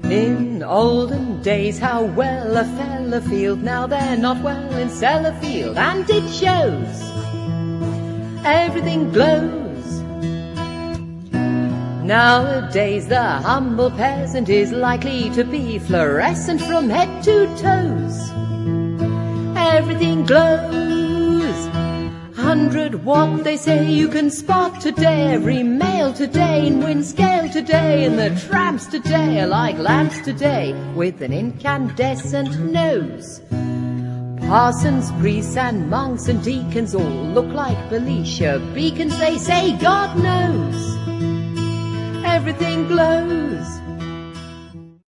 In olden days, how well a fella feeled. Now they're not well in Sellafield, and it shows. Everything glows. Nowadays the humble peasant is likely to be fluorescent from head to toes. Everything glows. 100 watt they say you can spot today. Every male today in wind scale today. And the tramps today are like lamps today, with an incandescent nose. Parsons, priests and monks and deacons all look like Felicia beacons. They say God knows. Everything glows.